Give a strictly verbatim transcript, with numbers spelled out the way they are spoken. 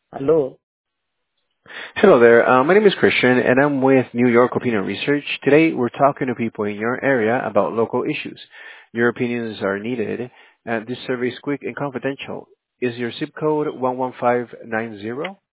Hello. Hello there. Uh, my name is Christian, and I'm with New York Opinion Research. Today, we're talking to people in your area about local issues. Your opinions are needed, and this survey is quick and confidential. Is your zip code one one five nine zero?